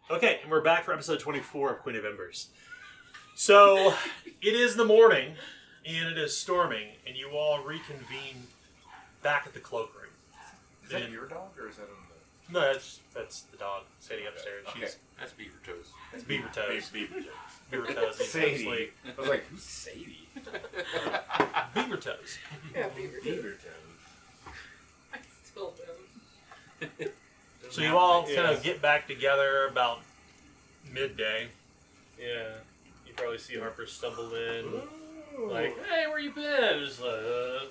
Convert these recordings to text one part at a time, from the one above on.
Okay, and we're back for episode 24 of Queen of Embers. So, it is the morning, and it is storming, and you all reconvene back at the cloakroom. Is that your dog, or is that on the... No, that's the dog sitting upstairs. Okay. That's Beaver Toes. It's Beaver Toes. Beaver Toes. Beaver Toes. He's Sadie. asleep. I was like, who's Sadie? Beaver Toes. Yeah, Beaver. Beaver Toes. I still don't. So you all kind of get back together about midday. Yeah. You probably see Harper stumble in. Ooh. Like, hey, where you been? Just like,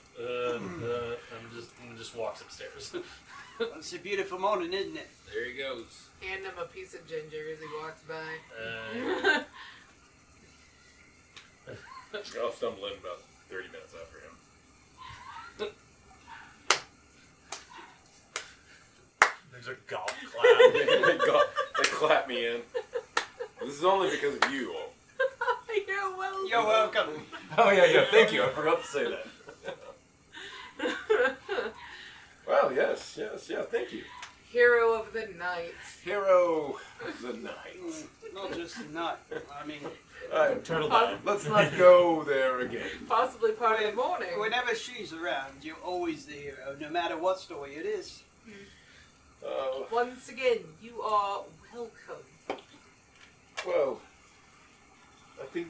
and just walks upstairs. It's a beautiful morning, isn't it? There he goes. Hand him a piece of ginger as he walks by. I'll stumble in about 30 minutes after him. There's a golf clap. They clap me in. This is only because of you all. You're welcome. You're welcome. Oh, yeah, thank you. I forgot to say that. Well, yes, thank you. Hero of the night. Hero of the night. Not just a night. I mean, Turtle down. Let's not go there again. Possibly part of the morning. whenever she's around, you're always the hero, no matter what story it is. Once again, you are welcome. Well, I think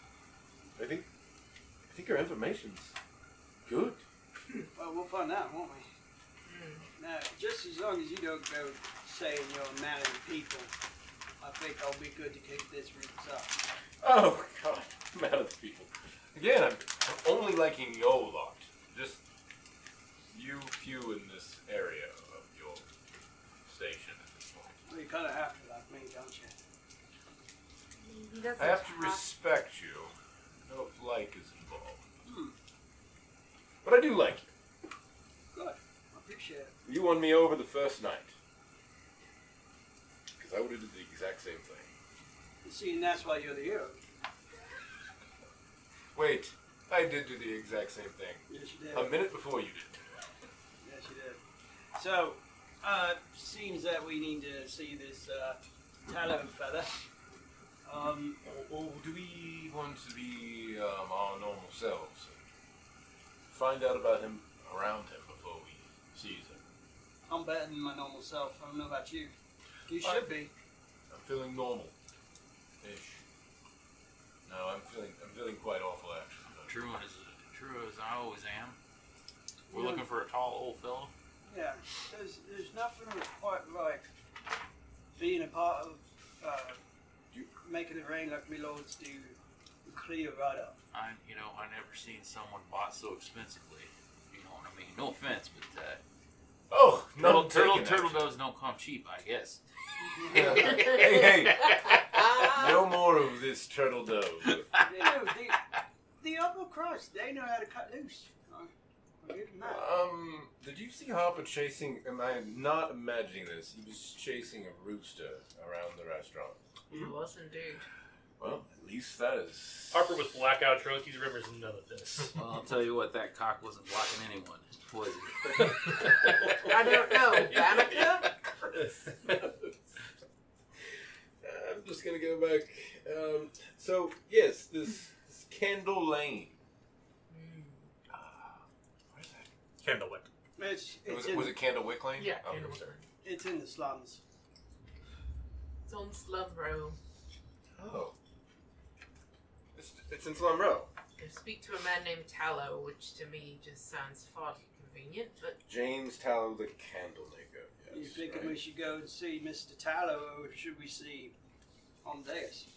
our information's good. Well, we'll find out, won't we? Now, just as long as you don't go saying you're mad at people, I think I'll be good to kick this roots up. Oh God, I'm mad at the people. Again, I'm only liking your lot. Just you few in this area of your station at this point. Well, you kind of have to like me, don't you? He doesn't I have to respect you. No like is involved. But I do like you. Good. I appreciate it. You won me over the first night. Because I would have did the exact same thing. You see, and that's why you're the hero. Wait, I did do the exact same thing. Yes, you did. A minute before you did. Yes, you did. So, seems that we need to see this tallow fella. Or do we want to be our normal selves? Find out about him, around him, before we seize him. I'm better than my normal self. I don't know about you. You should be. I'm feeling normal-ish. No, I'm feeling quite awful actually. True as I always am. We're looking for a tall old fella. Yeah. There's nothing quite like being a part of making it rain like my lords do. Clear right up. I never seen someone bought so expensively. You know what I mean? No offense, but Oh, turtle doves don't come cheap, I guess. Hey, no more of this turtle dove. You know, the upper crust, they know how to cut loose. I'll give them that. Did you see Harper chasing? Am I not imagining this? He was chasing a rooster around the restaurant. He was indeed. Well, at least that is. Harper was blackout drunk. He remembers none of this. Well, I'll tell you what, that cock wasn't blocking anyone, was it? I don't know. Danica? I'm just gonna go back. So yes, this Candle Lane. Where's that? Candlewick. Was it Candlewick Lane? Yeah, Oh, Candlewick. sorry. It's in the slums. It's on Slum Row. Oh. It's in Slum Row. I speak to a man named Tallow, which to me just sounds far too convenient, but James Tallow, the Candlemaker. Yes, You thinking right. we should go and see Mr. Tallow, or should we see Amadeus?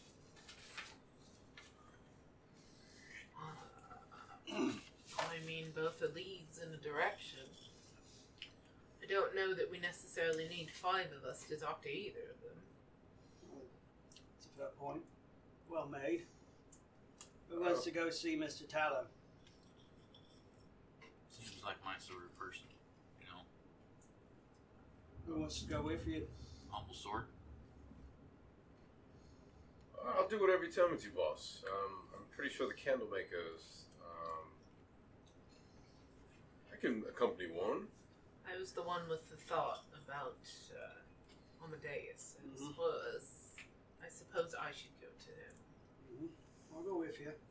I mean, both are leads in a direction. I don't know that we necessarily need 5 of us to talk to either of them. That's a fair point. Well made. Who wants to go see Mr. Tallow? Seems like my sort of person, you know, Who wants to go with you? humble sort. I'll do whatever you tell me to, boss. I'm pretty sure the Candlemakers. I can accompany one. I was the one with the thought about Amadeus. It was I suppose I should go to him. I'll go with you.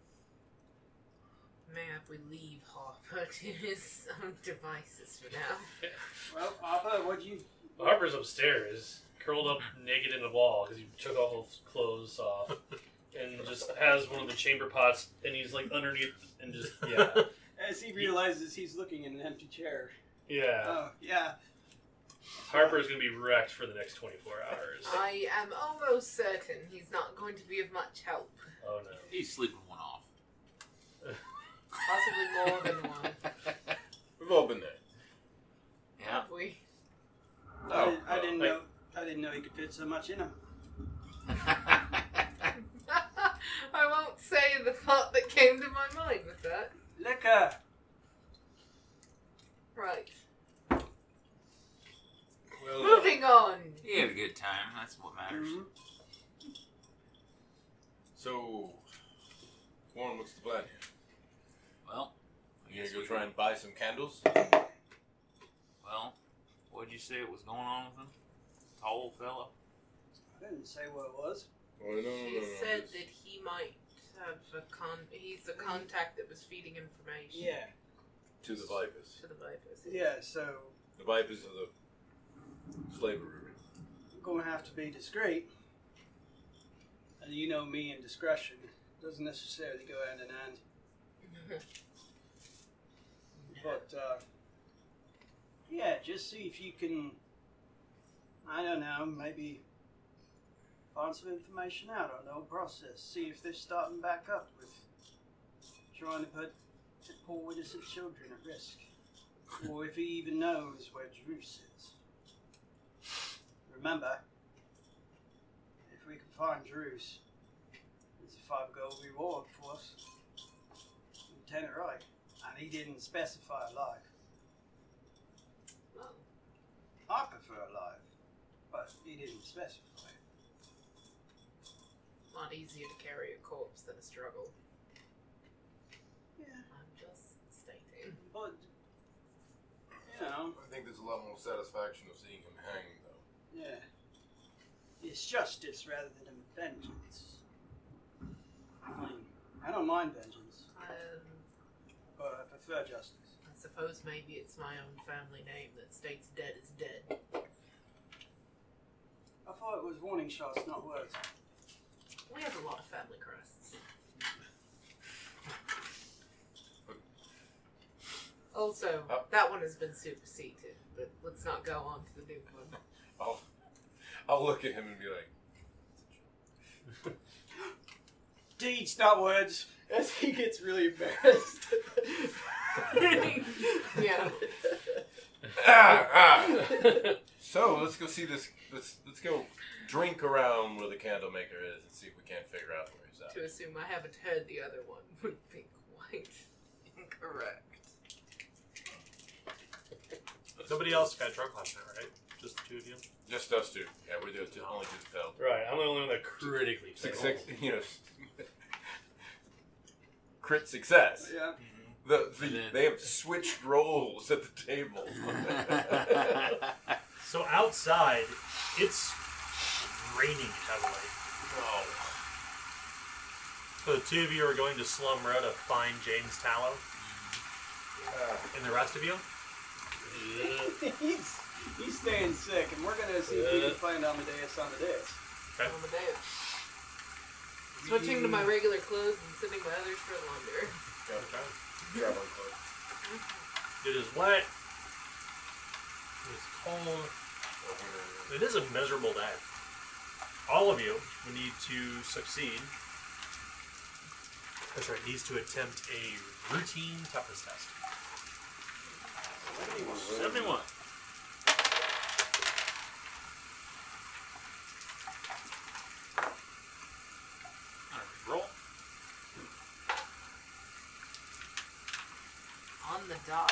May we leave Harper to his own devices for now? Well, Harper, what'd you... Harper's upstairs, curled up naked in the wall because he took all his clothes off, and just has one of the chamber pots, and he's like underneath, and just As he realizes he's looking in an empty chair. yeah. Oh, yeah. Harper's gonna be wrecked for the next 24 hours. I am almost certain he's not going to be of much help. Oh no. He's sleeping one off. Possibly more than one. We've all been there. Yeah. Have we? Oh, I didn't know he could fit so much in him. I won't say the thought that came to my mind with that. Liquor! Right. Well, Moving on. You have a good time. That's what matters. Mhm. so, Warren, what's the plan here? Well, I You guess gonna go we try and buy some candles? Well, what'd you say it was going on with him? Tall fella? I didn't say what it was. Oh, no, She said that he might have he's the contact that was feeding information Yeah. To the Vipers. to the Vipers. Yeah, so The Vipers are the slavery. I'm going to have to be discreet. And you know me and discretion doesn't necessarily go hand in hand. But, yeah, just see if you can, I don't know, maybe find some information out on the whole process. See if they're starting back up with trying to put the poor innocent children at risk. Or if he even knows where Druce is. Remember, if we can find Druce, there's a 5 gold reward for us. Lieutenant Wright. And he didn't specify alive. Well, I prefer alive, but he didn't specify. a lot easier to carry a corpse than a struggle. Yeah, I'm just stating. but, you know, I think there's a lot more satisfaction of seeing him hang, though. yeah. It's justice rather than vengeance. I mean, I don't mind vengeance, but I prefer justice. I suppose maybe it's my own family name that states dead is dead. I thought it was warning shots, not words. We have a lot of family crests. Also, that one has been superseded, but let's not go on to the new one. I'll look at him and be like, Deeds, not words. As he gets really embarrassed. Yeah. So let's go see this. Let's go drink around where the candle maker is and see if we can't figure out where he's at. To assume I haven't heard the other one would be quite incorrect. Nobody else got drunk last night, right? Just the two of you? Just us two. Yeah, we're the only two that failed. Right, I'm the only one that critically failed. Crit success. Yeah. They have switched roles at the table. So outside, it's raining heavily. Oh. So the two of you are going to Slumrow to find James Tallow. And the rest of you? He's staying sick, and we're gonna see if we can find Amadeus on the dais. Okay. Amadeus. Switching to my regular clothes and sending my others for launder. Okay. Traveling clothes. It is wet. It is cold. It is a miserable day. All of you would need to succeed. That's right, needs to attempt a routine toughness test. 71. Roll. On the dot.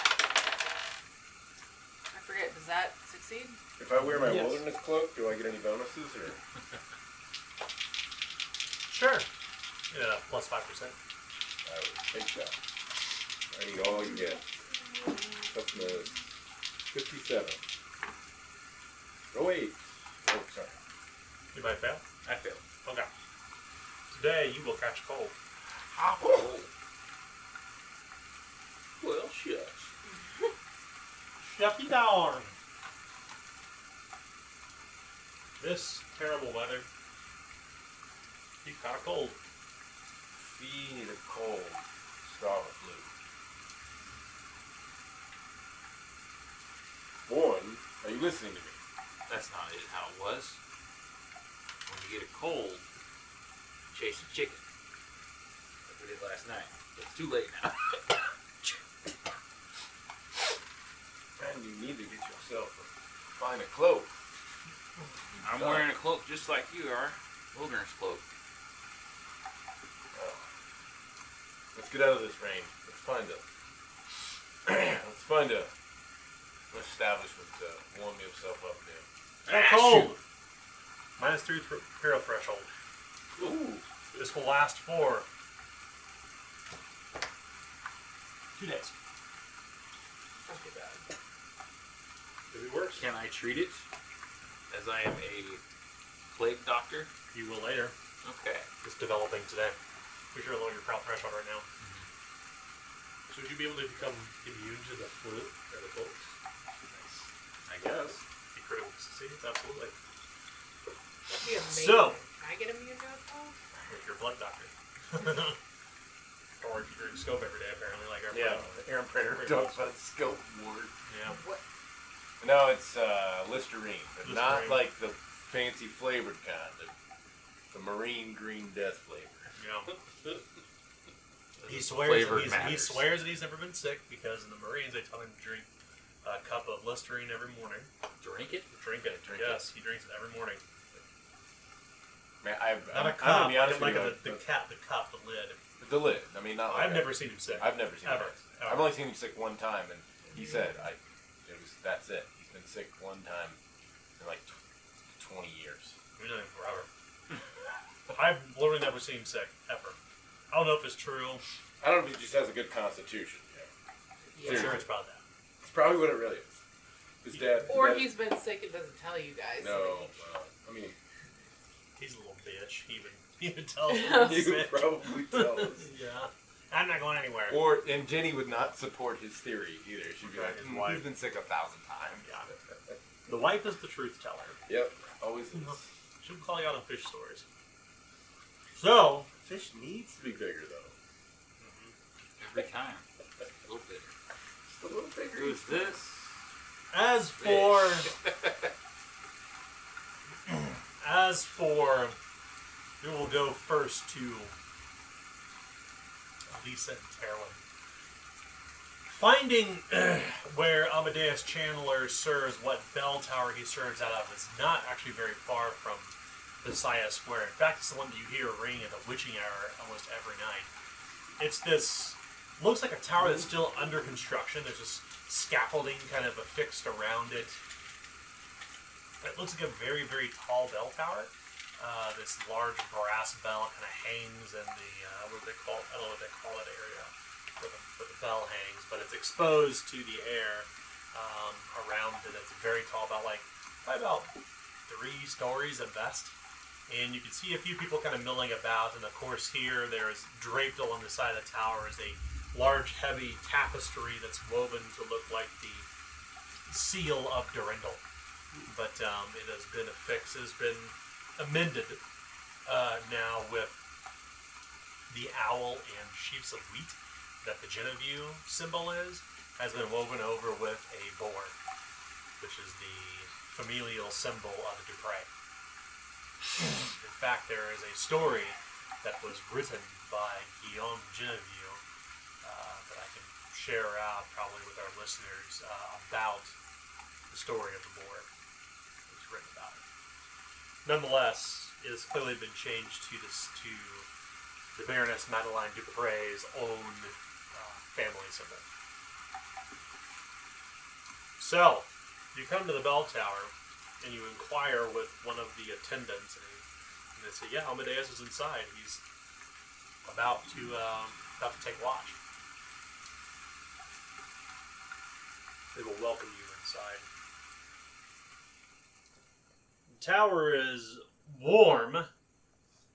I forget, does that succeed? If I wear my Yes. wilderness cloak, do I get any bonuses or? Sure. Yeah, plus 5%. I would think so. I need all you get. Toughness 57. Oh wait. Oh sorry. You might fail. I failed. Okay. Today you will catch a cold. Oh. Well, shucks. Shut you down. This terrible weather. You caught a cold. Feed a cold. Start with flu. Warren, are you listening to me? That's not it, how it was. When you get a cold, chase a chicken. Like we did last night. But it's too late now. And you need to get yourself find a cloak. I'm wearing a cloak just like you are. Wilderness cloak. Let's get out of this rain. Let's find an establishment to warm yourself up there. Got cold. -3 hero threshold. Ooh. This will last for 2 days. Not too bad. Could be worse. Can I treat it as I am a plague doctor? You will later. Okay. It's developing today. We sure lower your prowl threshold right now. So would you be able to become immune to the flu or the cold? Nice. I guess. Be critical succeeds, absolutely. That'd be amazing. So- Can I get immune to a cold? If you're a blood doctor. Or if you drink scope every day, apparently, like our Yeah, friend. Aaron Printer talks about a scope ward. Yeah. What? No, it's Listerine, but not Listerine. like the fancy flavored kind. The marine green death flavor. Yeah. He swears Flavor that he matters. swears that he's never been sick because in the Marines they tell him to drink a cup of Listerine every morning. Drink it? Drink it. Drink yes, he drinks it every morning. Man, Not a I'm cup, gonna be honest like with you. the cup, the lid. The lid. I mean, not. Like I've never seen him sick. I've never seen ever. him sick. I've only seen him sick one time, and he said, that's it. He's been sick one time in like 20 years. We've known him forever. I've literally never seen him sick ever. I don't know if it's true. I don't know if he just has a good constitution. I'm Yeah. sure it's about that. It's probably what it really is. His dad. Or his dad- he's been sick and doesn't tell you guys. No, I mean, He's a little bitch. He even tells me he's you sick. probably tell us. Yeah. I'm not going anywhere. And Jenny would not support his theory either. She'd be Right, like, his "Hmm, wife. he's been sick 1,000 times." Yeah. The wife is the truth teller. Yep, always is. She'll call you out on fish stories. So, Fish needs to be bigger though. Every time. A little bit. Just a little bigger. Who's this? as for, we will go first to Lisa and Terwin. Finding where Amadeus Chandler serves what bell tower he serves out of is not actually very far from the Saya Square. In fact, it's the one that you hear ring at the witching hour almost every night. It's this, looks like a tower that's still under construction. There's this scaffolding kind of affixed around it. It looks like a very, very tall bell tower. This large brass bell kind of hangs in the, what do they call, I don't know what they call that area where the bell hangs, but it's exposed to the air around it. It's a very tall bell, probably about 3 stories at best. And you can see a few people kind of milling about, and of course here there's draped along the side of the tower is a large, heavy tapestry that's woven to look like the seal of Durendal. But it has been affixed, it has been amended now with the owl and sheaves of wheat that the Genevieve symbol has been woven over with a boar, which is the familial symbol of the Dupre. In fact, there is a story that was written by Guillaume Genevieve that I can share out probably with our listeners about the story of the boar. It's written about it. Nonetheless, it has clearly been changed to the Baroness Madeline Dupre's own family symbol. So, you come to the bell tower and you inquire with one of the attendants, and they say, "Yeah, Amadeus is inside. He's about to take watch." They will welcome you inside. The tower is warm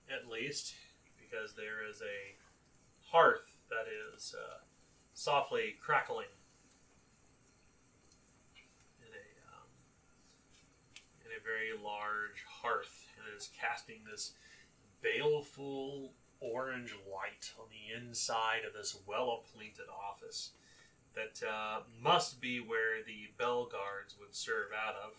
least, because there is a hearth that is softly crackling in a very large hearth, and it is casting this baleful orange light on the inside of this well-appointed office that must be where the bell guards would serve out of.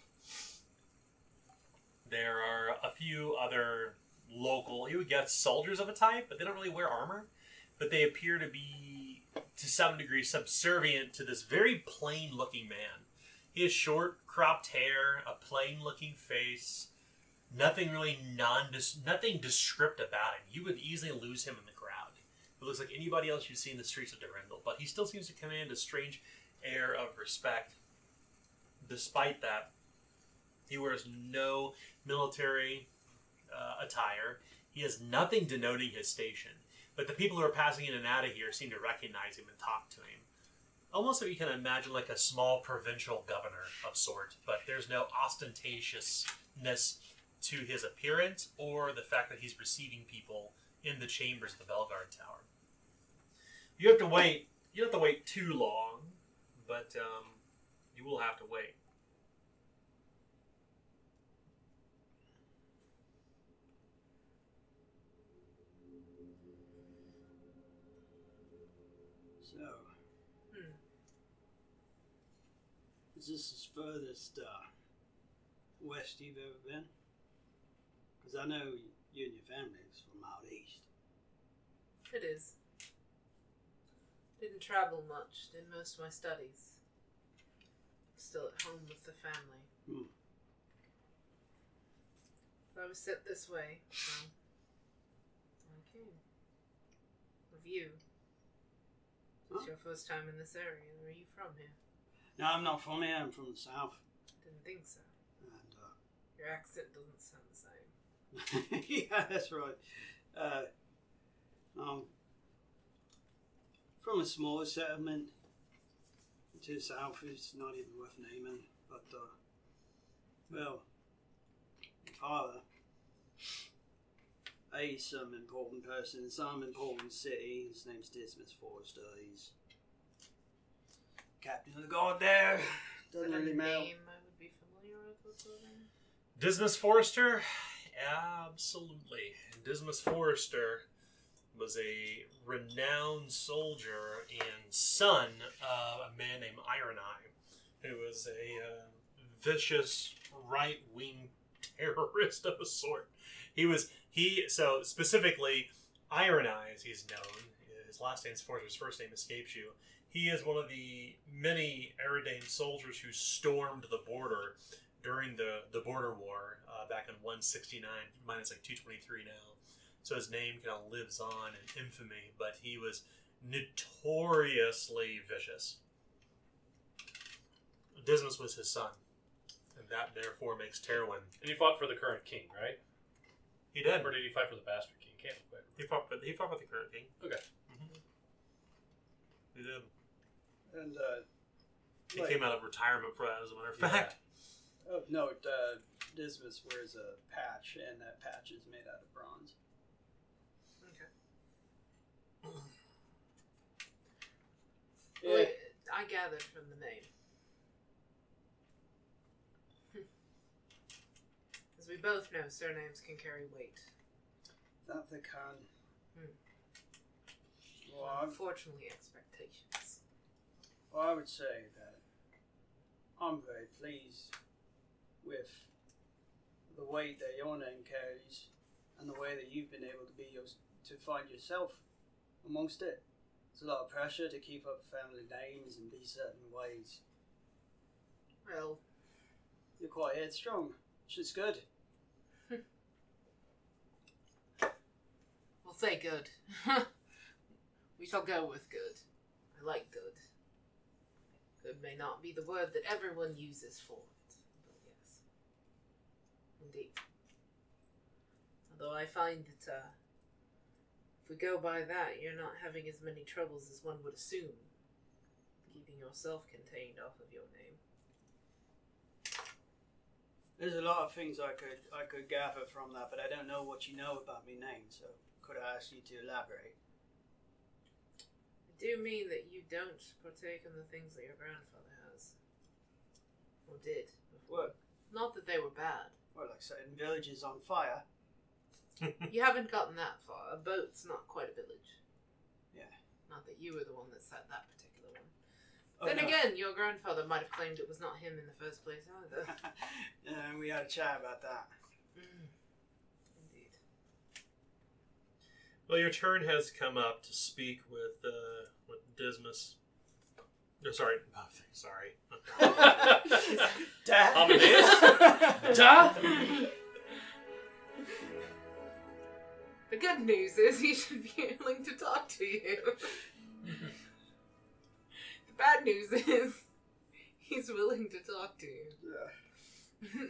There are a few other local, you would guess, soldiers of a type, but they don't really wear armor. But they appear to be, to some degree, subservient to this very plain-looking man. He has short, cropped hair, a plain-looking face, nothing really nothing descript about him. You would easily lose him in the crowd. He looks like anybody else you see in the streets of Durendal, but he still seems to command a strange air of respect. Despite that, he wears no military attire. He has nothing denoting his station. But the people who are passing in and out of here seem to recognize him and talk to him. Almost if you can imagine like a small provincial governor of sort, but there's no ostentatiousness to his appearance or the fact that he's receiving people in the chambers of the Belgard Tower. You have to wait. You don't have to wait too long, but you will have to wait. So, is this as furthest west you've ever been? Because I know you and your family is from out east. It is. Didn't travel much. Did most of my studies. Still at home with the family. But I was sent this way, so I came. With you. It's your first time in this area. Where are you from here? No, I'm not from here. I'm from the south. Didn't think so. And, Your accent doesn't sound the same. yeah, that's right. From a smaller settlement to the south, it's not even worth naming. But, well, my father, he's some important person in some important city. His name's Dismas Forrester. He's captain of the guard there. Doesn't Is that really a matter. name I would be familiar with? What's the name? Dismas Forrester? Absolutely. Dismas Forrester was a renowned soldier and son of a man named Iron Eye, who was a vicious right-wing terrorist of a sort. So specifically, Iron Eye, as he's known, his last name's Forrester, his first name escapes you. He is one of the many Eridane soldiers who stormed the border during the border war back in 169, minus like 223 now. So his name kind of lives on in infamy, but he was notoriously vicious. Dismas was his son, and that therefore makes Terwin. And he fought for the current king, right? He did. Or did he fight for the bastard king? Can't quite remember. He fought with the current king. Okay. He did. And, He came out of retirement for that, as a matter of fact. of note, Dismas wears a patch, and that patch is made out of bronze. Okay. Yeah. Well, I gathered from the name. As we both know, surnames can carry weight. That they can. Unfortunately, expectations. Well, I would say that I'm very pleased with the weight that your name carries and the way that you've been able to find yourself amongst it. It's a lot of pressure to keep up family names and be certain ways. Well, You're quite headstrong, which is good. we'll say good. We shall go with good. I like good. Good may not be the word that everyone uses for it, but yes. Indeed. Although I find that if we go by that, you're not having as many troubles as one would assume, keeping yourself contained off of your name. There's a lot of things I could gather from that, but I don't know what you know about me name, so could I ask you to elaborate? I do mean that you don't partake in the things that your grandfather has. Or did before. What? Not that they were bad. Well, like setting villages on fire. You haven't gotten that far. A boat's not quite a village. Yeah. Not that you were the one that set that particular one. Oh, Then no. again, your grandfather might have claimed it was not him in the first place either. And we had a chat about that. Indeed. Well, your turn has come up to speak with Dismas. No, sorry. Oh, sorry. Dad? Amadeus? Duh! The good news is he should be willing to talk to you. The bad news is he's willing to talk to you. Yeah.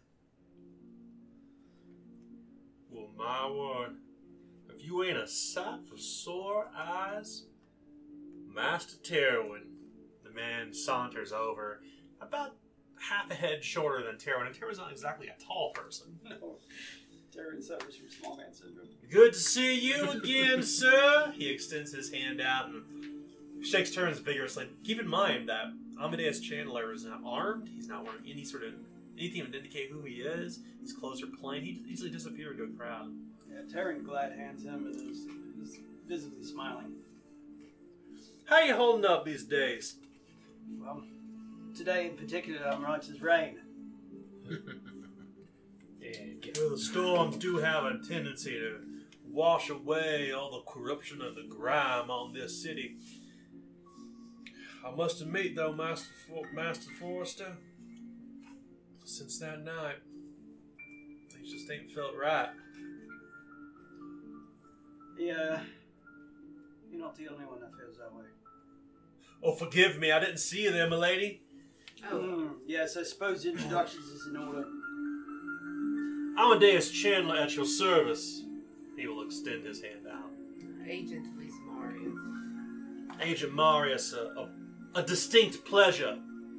Well, my word. If you ain't a sight for sore eyes, Master Terwin. The man saunters over, about half a head shorter than Terwin, and Terwin's not exactly a tall person. No. Terran suffers from small man syndrome. Good to see you again, sir. He extends his hand out and shakes turns vigorously. Keep in mind that Amadeus Chandler is not armed. He's not wearing any sort of anything to indicate who he is. His clothes are plain. He easily disappeared into a crowd. Yeah, Terran glad hands him and is visibly smiling. How you holding up these days? Well, today in particular, I'm right as rain. Well, the storms do have a tendency to wash away all the corruption and the grime on this city. I must admit, though, Master Forrester, since that night, things just ain't felt right. Yeah, you're not the only one that feels that way. Oh, forgive me, I didn't see you there, milady. Oh, Yes, I suppose introductions is in order. Amadeus Chandler at your service. He will extend his hand out. Agent Lise Marius. Agent Marius, a distinct pleasure.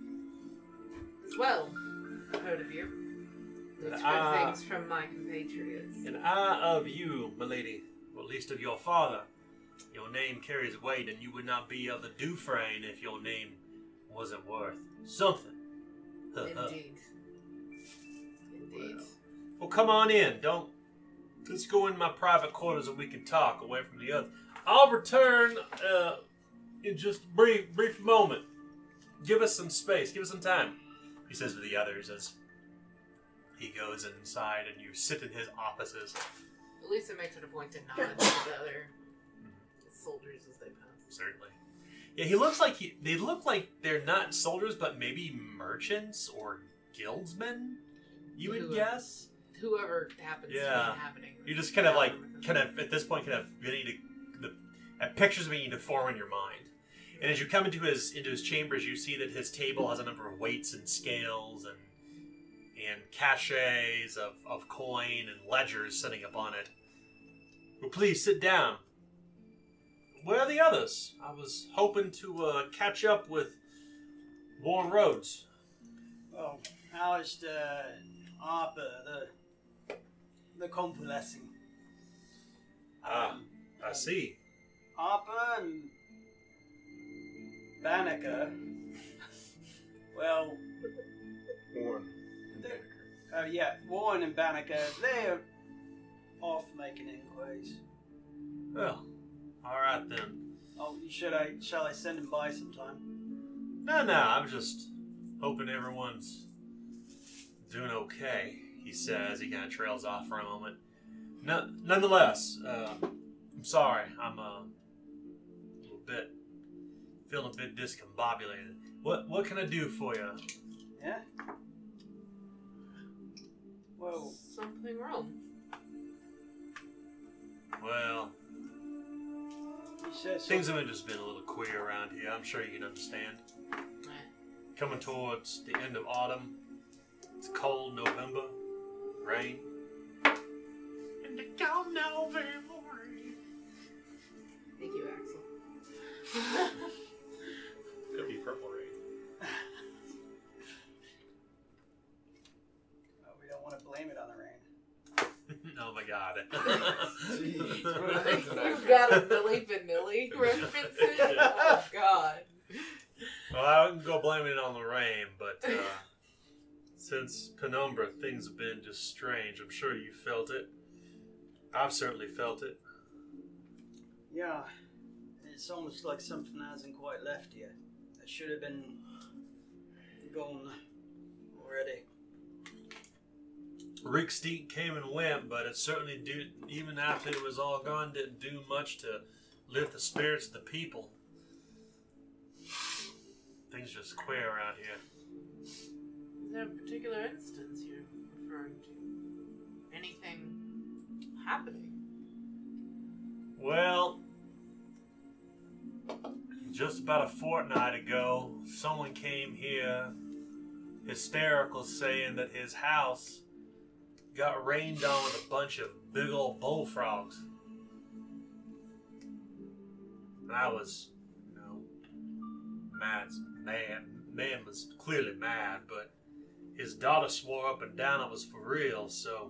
Well, I've heard of you. It's good things from my compatriots. In eye of you, milady, or at least of your father, your name carries weight, and you would not be of the Dufresne if your name wasn't worth something. Indeed. Indeed. Well, come on in. Let's go in my private quarters and we can talk away from the other. I'll return in just a brief moment. Give us some space. Give us some time. He says to the others as he goes inside and you sit in his offices. Elisa makes it a point to nod to the other soldiers as they pass. Certainly. Yeah, he looks like they look like they're not soldiers, but maybe merchants or guildsmen. You would guess. Whoever happens to be inhabiting. You just kind of at this point beginning to the pictures beginning to form in your mind. And as you come into his chambers, you see that his table has a number of weights and scales and caches of coin and ledgers sitting upon it. Well, please sit down. Where are the others? I was hoping to catch up with Warren Rhodes. Well, how's the Harper, the convalescing? I see. Harper and Banneker. Well, Warren. Warren and Banneker, they're off making inquiries. Well, all right then. Oh, shall I send him by sometime? No, I'm just hoping everyone's doing okay, he says. He kind of trails off for a moment. Nonetheless, I'm sorry. I'm feeling a bit discombobulated. What can I do for you? Yeah? Well, Something wrong. Well, you said things have just been a little queer around here. I'm sure you can understand. Coming towards the end of autumn. It's cold November. Rain. And the cold November rain. Thank you, Axel. Could be purple rain. Oh my god. You've got a Milli Vanilli reference in? Oh god. Well, I wouldn't go blaming it on the rain, but since Penumbra, things have been just strange. I'm sure you felt it. I've certainly felt it. Yeah, it's almost like something hasn't quite left yet. It should have been gone already. Rickstein came and went, but it certainly did, even after it was all gone, didn't do much to lift the spirits of the people. Things just queer around here. Is there a particular instance you're referring to? Anything happening? Well, just about a fortnight ago, someone came here hysterical saying that his house got rained on with a bunch of big old bullfrogs. And I was, mad. Man was clearly mad, but his daughter swore up and down it was for real, so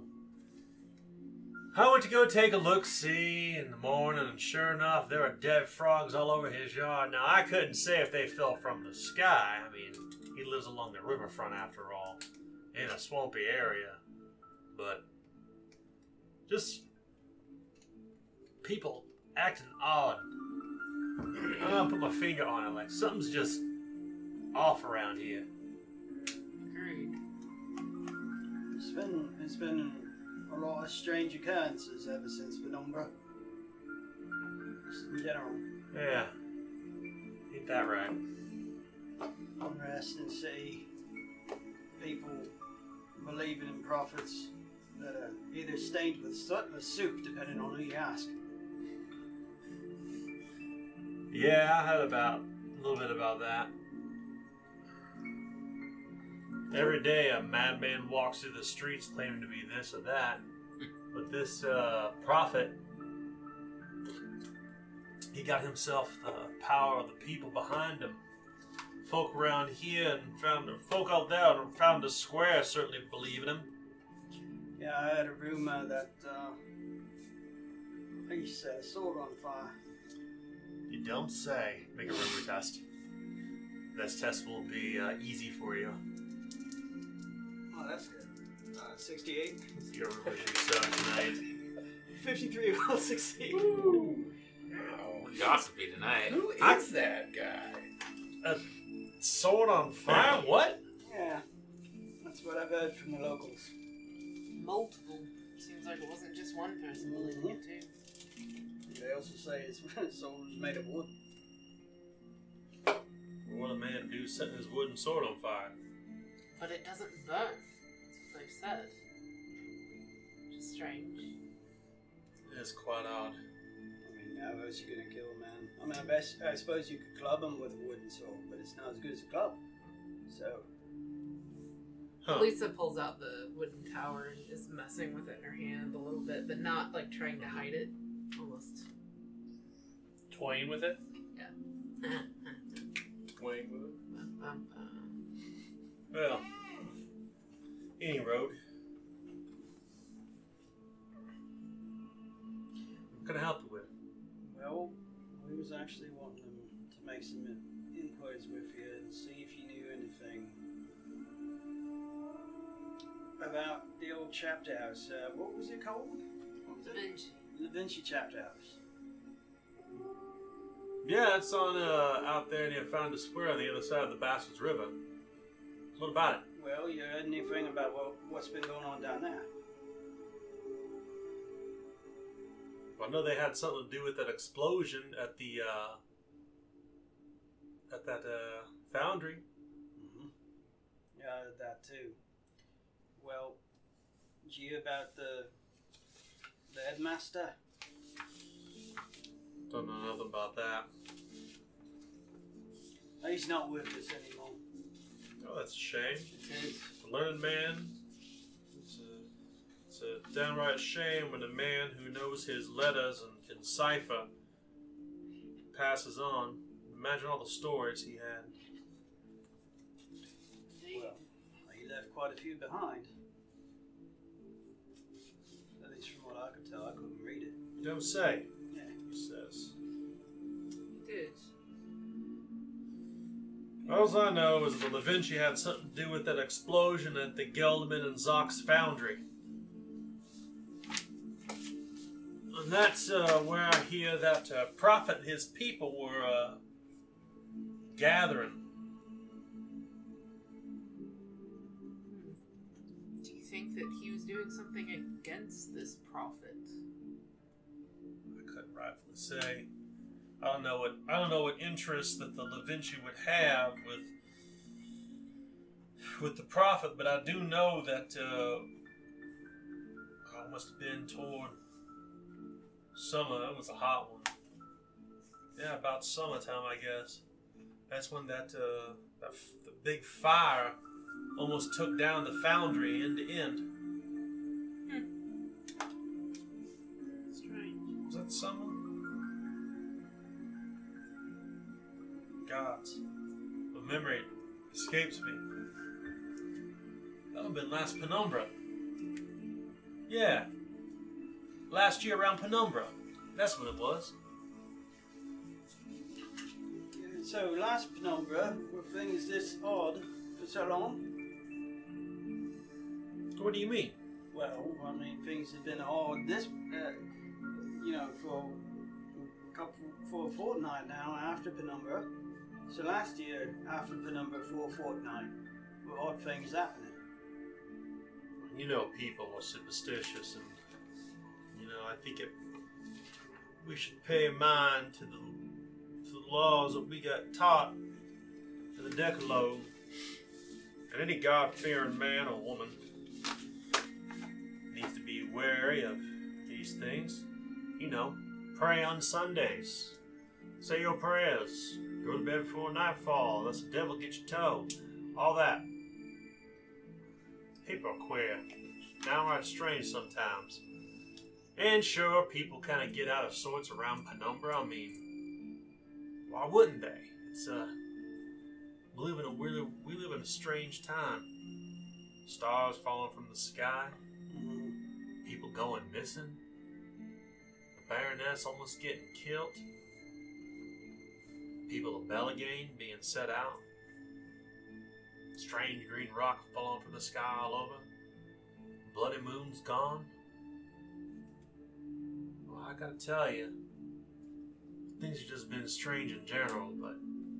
I went to go take a look-see in the morning, and sure enough, there were dead frogs all over his yard. Now, I couldn't say if they fell from the sky. I mean, he lives along the riverfront after all, in a swampy area. But just people acting odd. I'm gonna put my finger on it, like something's just off around here. Agreed. It's been a lot of strange occurrences ever since Penumbra. Just in general. Yeah, ain't that right? Unrest in the city. People believing in prophets that are either stained with soot or soup, depending on who you ask. Yeah, I heard a little bit about that. Every day a madman walks through the streets claiming to be this or that. But this prophet, he got himself the power of the people behind him. Folk around here and folk out there and found the square certainly believe in him. Yeah, I heard a rumor that he set a sword on fire. You don't say. Make a rumor test. This test will be easy for you. Oh, that's good. 68. See your rumor tonight. 53 will succeed. Oh, gossipy tonight. Who is that guy? Sword on fire? What? Yeah, that's what I've heard from the locals. Multiple. Seems like it wasn't just one person believing it too. They also say his sword was made of wood. What a man do setting his wooden sword on fire? But it doesn't burn. That's what they've said. Which is strange. It's quite odd. I mean, how else are you going to kill a man? I mean, I suppose you could club him with a wooden sword, but it's not as good as a club. So, Huh. Lisa pulls out the wooden tower and is messing with it in her hand a little bit, but not like trying to hide it. Almost. Toying with it? Toying with it? Well, any road. What can I help you with? well, we was actually wanting to make some inquiries with you and see if you knew anything about the old chapter house. What was it called? What was it? Vinci. The Vinci chapter house. Yeah, it's on out there near Fountain Square on the other side of the Bastards River. What about it? Well, you heard anything about what's been going on down there? Well, I know they had something to do with that explosion at the foundry. Mm-hmm. Yeah, I heard that too. Well, did you hear about the headmaster? Don't know nothing about that. He's not with us anymore. Oh, that's a shame. It is. A learned man. It's a downright shame when a man who knows his letters and can cipher passes on. Imagine all the stories he had. Well, he left quite a few behind. At least from what Don't say, Yeah. he says. You did. All I know is that Da Vinci had something to do with that explosion at the Geldman and Zox foundry. And that's where I hear that Prophet and his people were gathering. Do you think that he was doing something against this prophet? I couldn't rightfully say. I don't know what interest that the Da Vinci would have with the Prophet, but I do know that I must have been toward summer. It was a hot one. Yeah, about summertime, I guess. That's when the big fire almost took down the foundry end to end. Strange. Was that summer? Gods, the memory escapes me. That would have been last Penumbra. Yeah. Last year around Penumbra. That's what it was. So last Penumbra, were things this odd for so long? What do you mean? Well, I mean, things have been odd this, for a fortnight now after Penumbra. So last year, after Penumbra, for a fortnight, were odd things happening. You know, people are superstitious, and I think we should pay mind to the laws that we got taught in the Decalogue. And any God-fearing man or woman needs to be wary of these things. Pray on Sundays. Say your prayers. Go to bed before nightfall. Lest the devil get your toe. All that. People are queer. Downright strange sometimes. And sure, people kind of get out of sorts around Penumbra. I mean, why wouldn't they? It's we live in a strange time. Stars falling from the sky. People going missing. The Baroness almost getting killed. People of Bellegane being set out. Strange green rock falling from the sky all over. Bloody moon's gone. Well, I gotta tell you, things have just been strange in general, but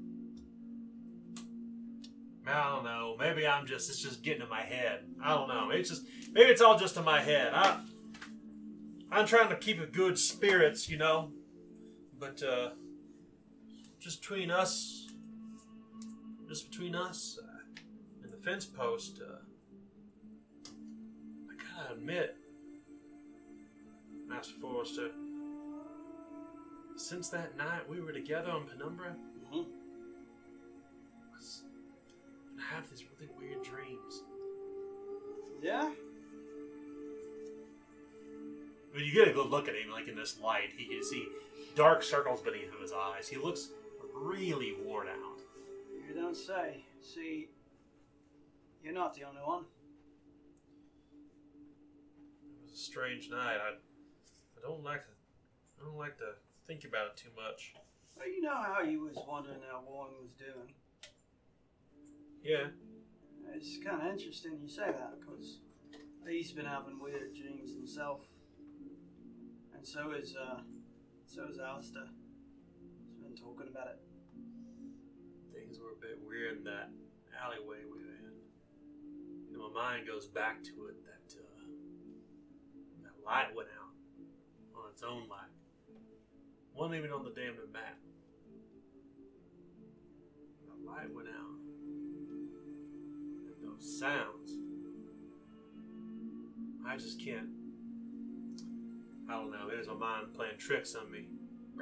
I don't know. Maybe it's just getting in my head. I don't know. Maybe it's all just in my head. I'm trying to keep a good spirits, but just between us and the fence post, I gotta admit, Master Forrester, since that night we were together on Penumbra, I have these really weird dreams. Yeah? I mean, you get a good look at him, like in this light. He can see dark circles beneath his eyes. He looks really worn out. You don't say. See, you're not the only one. It was a strange night. I don't like to think about it too much. Well, you know how you was wondering how Warren was doing. Yeah. It's kind of interesting you say that, because he's been having weird dreams himself. And so is Alistair. He's been talking about it. Things were a bit weird in that alleyway we were in. My mind goes back to it that light went out on its own light. Wasn't even on the damn map. The light went out. And those sounds. I just can't. I don't know. Maybe it's my mind playing tricks on me.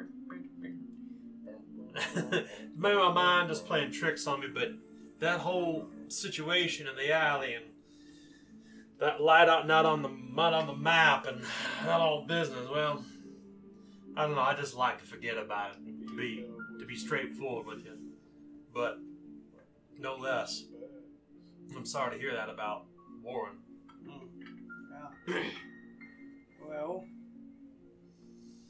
Maybe my mind just playing tricks on me, but that whole situation in the alley and that light out not on the map and that whole business, well, I don't know, I just like to forget about it, to be straightforward with you. But no less, I'm sorry to hear that about Warren. Yeah. Well,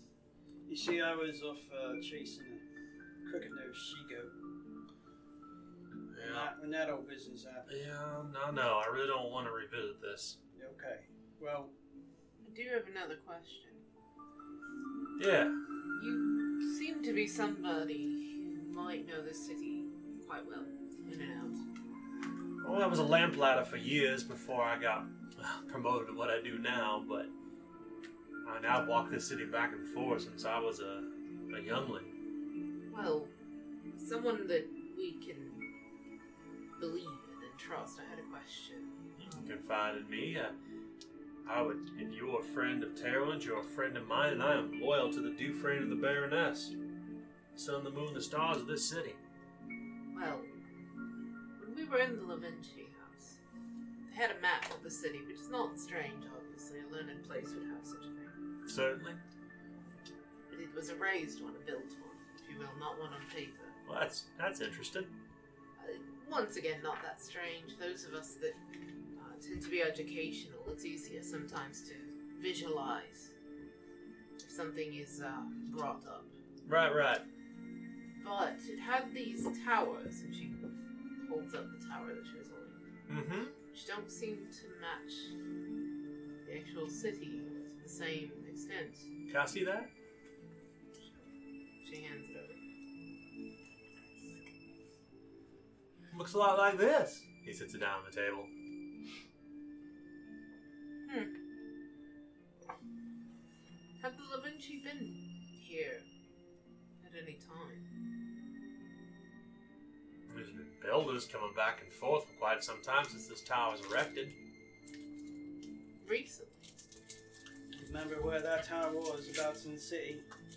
You see, I was off chasing a crooked-nosed she-goat. Yeah. When that old business happened. Yeah, no, I really don't want to revisit this. Okay. Well, I do have another question. Yeah. You seem to be somebody who might know the city quite well, in and out. Well, I was a lamplighter for years before I got promoted to what I do now, but I now walk this city back and forth since I was a youngling. Well, someone that we can believe in and trust. I had a question. You can confide in me. I would, if you're a friend of Terwin's, you're a friend of mine, and I am loyal to the Dufresne of the Baroness. The sun, the moon, the stars of this city. Well, when we were in the Lavinci house, they had a map of the city, which is not strange, obviously. A learned place would have such a thing. Certainly. But it was a raised one, a built one, if you will, not one on paper. Well, that's interesting. Once again, not that strange. Those of us that tend to be educational, it's easier sometimes to visualize if something is brought up. Right. But it had these towers, and she holds up the tower that she was holding, Mm-hmm. which don't seem to match the actual city to the same extent. Can I see that? She hands it over. Looks a lot like this. He sits it down on the table. Have the Lavinci been here at any time? There's been builders coming back and forth for quite some time since this tower was erected. Recently. remember where that tower was, about in the city.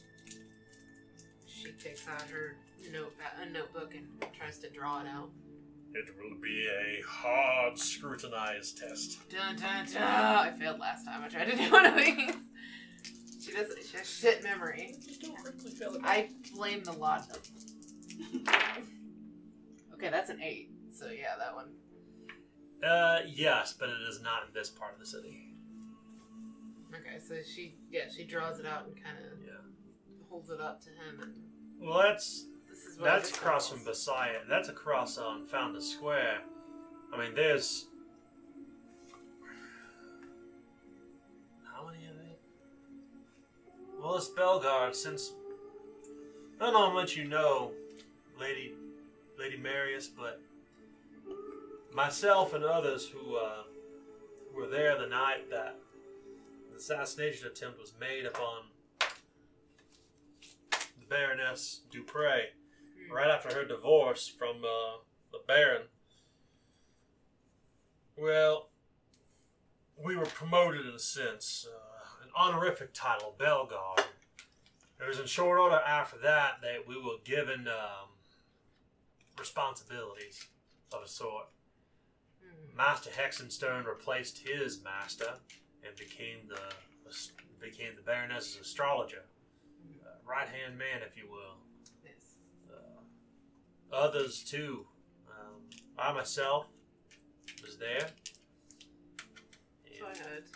She takes out her notebook and tries to draw it out. It will be a hard scrutinized test. Dun dun dun! I failed last time. I tried to do one of these. She has shit memory. I blame the lot of Okay, that's an 8. So yeah, that one. Yes, but it is not in this part of the city. Okay, so she draws it out and kind of holds it up to him, and Well, that's this is across from Bisaya. That's across on Fountain Square. I mean, there's how many of they? Well, it's Belgard. Since I don't know how much you know, Lady Marius, but myself and others who were there the night that the assassination attempt was made upon the Baroness Dupre, right after her divorce from the Baron. Well, we were promoted in a sense, an honorific title, Belgard. It was in short order after that we were given responsibilities of a sort. Master Hexenstern replaced his master and became the Baroness's astrologer, right-hand man, if you will. Yes. Others too. I myself was there. So I heard.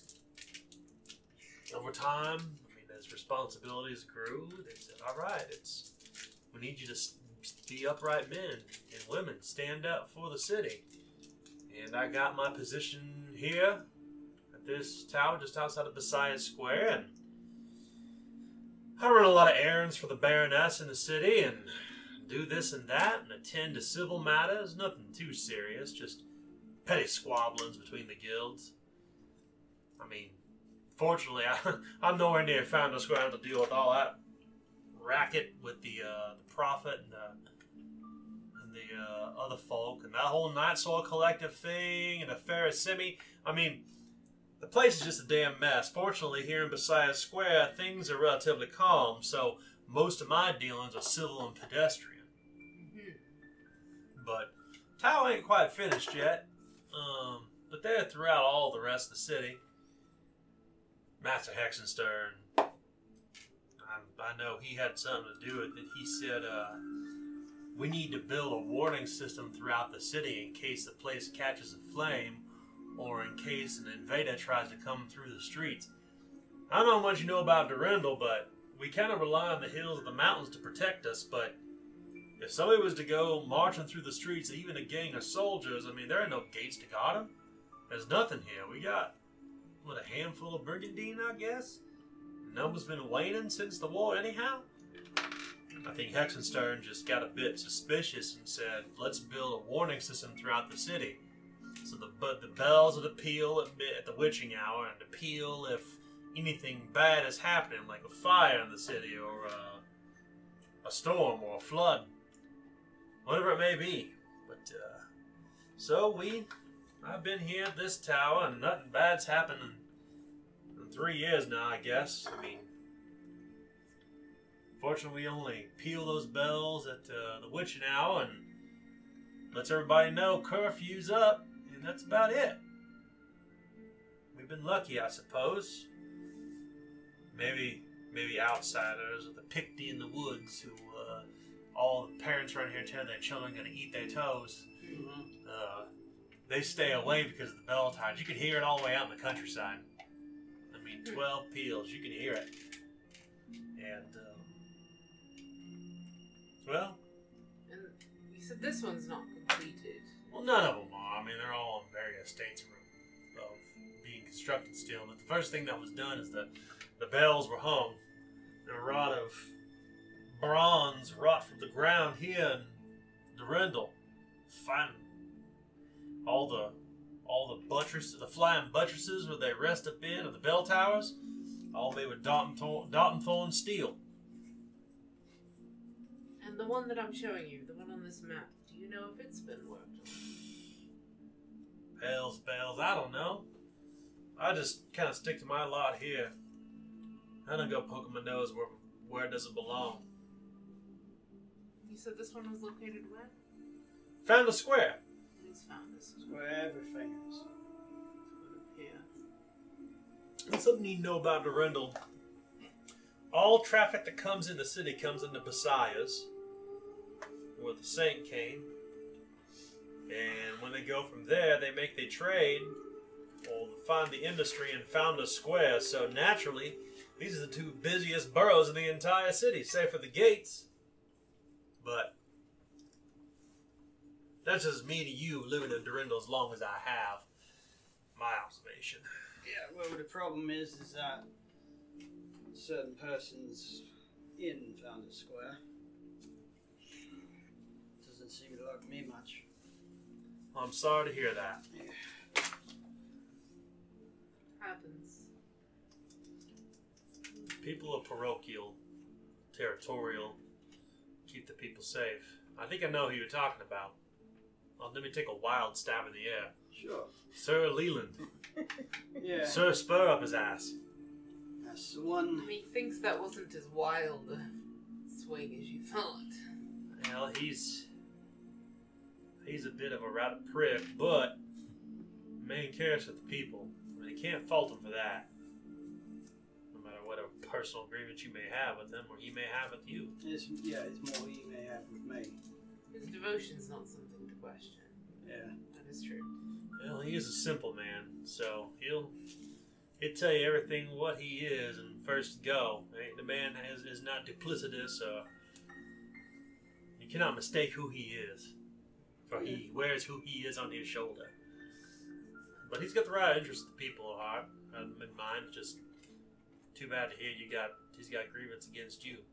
Over time, I mean, as responsibilities grew, they said, "All right, we need you to be upright men and women, stand up for the city." And I got my position here at this tower just outside of Bisaya Square, and I run a lot of errands for the Baroness in the city and do this and that and attend to civil matters. Nothing too serious, just petty squabblings between the guilds. I mean, fortunately, I'm nowhere near Fountain Square to deal with all that racket with the prophet and the other folk and that whole Night Soul Collective thing and the Pharisimi. I mean, the place is just a damn mess. Fortunately, here in Bisaya Square, things are relatively calm, so most of my dealings are civil and pedestrian. Mm-hmm. But tower ain't quite finished yet. But they're throughout all the rest of the city. Master Hexenstern, I know he had something to do with it. He said, we need to build a warning system throughout the city in case the place catches a flame or in case an invader tries to come through the streets. I don't know how much you know about Durendal, but we kind of rely on the hills and the mountains to protect us, but if somebody was to go marching through the streets, even a gang of soldiers, I mean, there are no gates to guard them. There's nothing here. We got, what, a handful of brigandine, I guess? Numbers been waning since the war anyhow? I think Hexenstern just got a bit suspicious and said, let's build a warning system throughout the city. So the bells would peal at the witching hour, and to peal if anything bad is happening, like a fire in the city, or a storm, or a flood. Whatever it may be. But, so I've been here at this tower, and nothing bad's happened in 3 years now, I guess. I mean, fortunately, we only peal those bells at the witching hour and lets everybody know curfew's up, and that's about it. We've been lucky, I suppose. Maybe outsiders, or the Picty in the woods, who all the parents around here tell their children going to eat their toes. They stay away because of the bell towers. You can hear it all the way out in the countryside. I mean, 12 peals, you can hear it. And, well... And you said this one's not completed. Well, none of them are. I mean, they're all in various states of being constructed still. But the first thing that was done is the bells were hung. A rod of bronze wrought from the ground here in Durendal. Fine. All the buttresses, the flying buttresses where they rest up in, of the bell towers, all made with Dottenthorn steel. And the one that I'm showing you, the one on this map, do you know if it's been worked on? Bells, I don't know. I just kind of stick to my lot here. I don't go poking my nose where it doesn't belong. You said this one was located where? Found the square. Please found this. It's where everything is. Here. That's something you know about Durendal. All traffic that comes in the city comes into Basias, where the Saint came. And when they go from there, they make their trade, or find the industry and found a square. So naturally, these are the two busiest boroughs in the entire city, save for the gates. But that's just me to you living in Durendal as long as I have. My observation. Yeah, well, the problem is that certain persons in Founders Square doesn't seem to like me much. I'm sorry to hear that. Yeah. Happens. People are parochial, territorial, keep the people safe. I think I know who you're talking about. Let me take a wild stab in the air. Sure. Sir Leland. Yeah. Sir Spur up his ass. That's the one. Methinks that wasn't as wild a swing as you thought. Well, he's a bit of a rather prick, but main cares for the people. I mean, you can't fault him for that. No matter whatever personal agreement you may have with him, or he may have with you. It's more he may have with me. His devotion's not something to question. Yeah. That is true. Well, he is a simple man, so he'll tell you everything what he is and first go. The man is not duplicitous, you cannot mistake who he is. For he wears who he is on his shoulder. But he's got the right interest of the people at heart in mind. Just too bad to hear he's got grievance against you.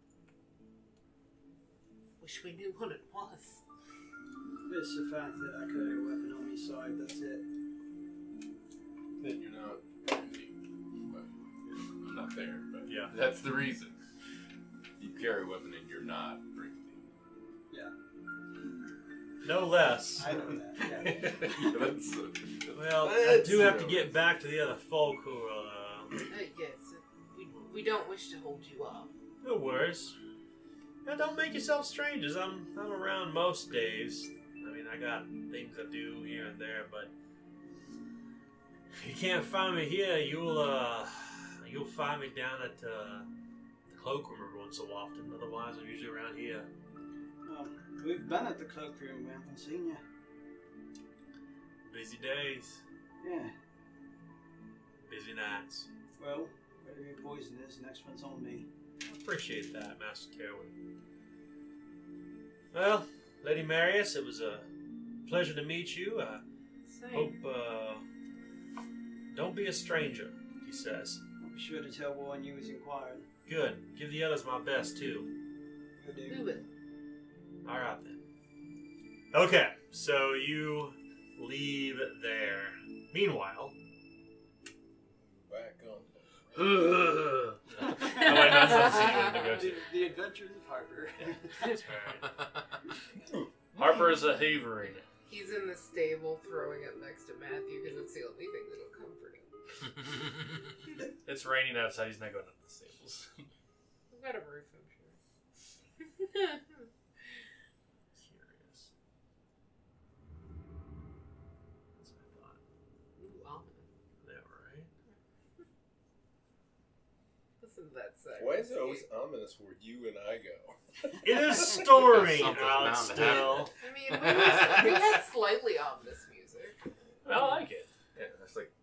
Wish we knew what it was. It's the fact that I carry a weapon on my side, that's it. Then you're not Brigandine. But I'm not there, but Yeah. that's the reason. You carry a weapon and you're not Brigandine. Yeah. No less. I know that, yeah. That's, Well, I do have to get back to the other folk who are... Yes, we don't wish to hold you up. No worries. Now, don't make yourself strangers. I'm around most days. I mean, I got things I do here and there, but if you can't find me here, you'll find me down at the cloakroom every once so often. Otherwise, I'm usually around here. We've been at the cloakroom, we haven't seen you. Busy days, Yeah. busy nights. Well, whatever your poison is, next one's on me. Appreciate that, Master Carwin. Well, Lady Marius, it was a pleasure to meet you. I hope, don't be a stranger, he says. I'll be sure to tell Warren you was inquiring. Good. Give the others my best, too. Good We evening. will. Alright then. Okay, so you leave there. Meanwhile... Back on. Oh, wait, that's not the scene you wanted to go to. The Adventures of Harper. That's right. Harper is a havering. He's in the stable throwing up next to Matthew because it's the only thing that'll comfort him. It's raining outside. He's not going up the stables. We've got a roof, I'm sure. Curious. That's what I thought. Ooh, ominous. Yeah, right? Listen to that side. Why is it always ominous where you and I go? It is stormy Something's out bound to still. I mean, we had slightly ominous music. I like it. Yeah, that's like.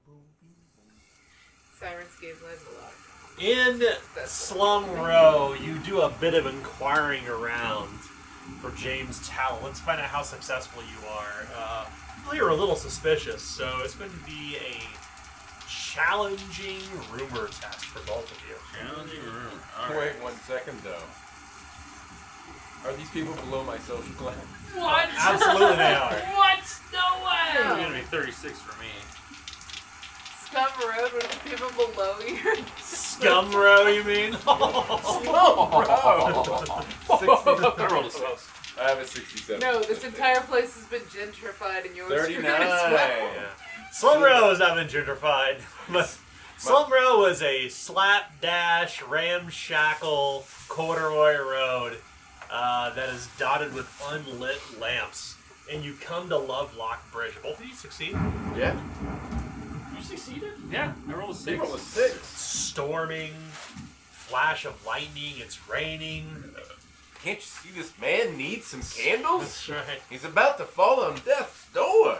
Sirenscape has a lot. In Slum Row, you do a bit of inquiring around for James Tallow. Let's find out how successful you are. Well, you're a little suspicious, so it's going to be a challenging rumor test for both of you. Challenging room. Wait 1 second though. Are these people below my social class? What? Absolutely they are. What? No way! It's gonna be 36 for me. Scum Road with the people below you. Scum Row, you mean? I rolled a 6. I have a 67. No, this entire place has been gentrified and yours 39. as well. Yeah. Slum Row has not been gentrified, but Slum Row was a slapdash, ramshackle corduroy road that is dotted with unlit lamps. And you come to love Lockbridge. Both of you succeed. Yeah. You succeeded? Yeah, I rolled a 6. They rolled a 6. Storming, flash of lightning, it's raining. Can't you see this man needs some candles? That's right. He's about to fall on death's door.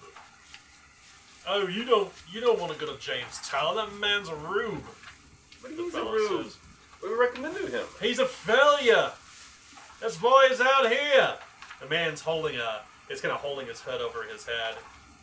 Oh, you don't want to go to James Tallow. That man's a rube. What do The you mean he's a fellow rube? says. We recommended him. He's a failure. That's why he's out here. The man's holding his hood over his head.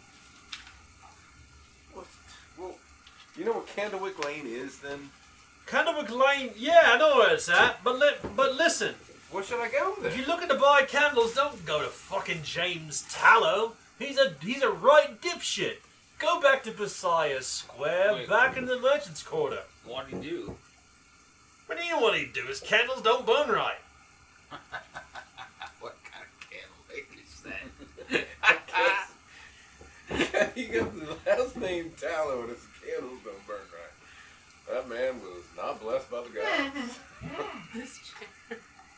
Well, you know what Candlewick Lane is then? Candlewick Lane, yeah, I know where it's at, but listen, Where should I go then? if you're looking to buy candles, don't go to fucking James Tallow. He's a right dipshit. Go back to Besiah Square, Wait. back in the Merchant's Quarter. What do you do? What do you want he'd do? His candles don't burn right. What kind of candle is that? He got the last name Tallow and his candles don't burn right. That man was not blessed by the gods. This chair.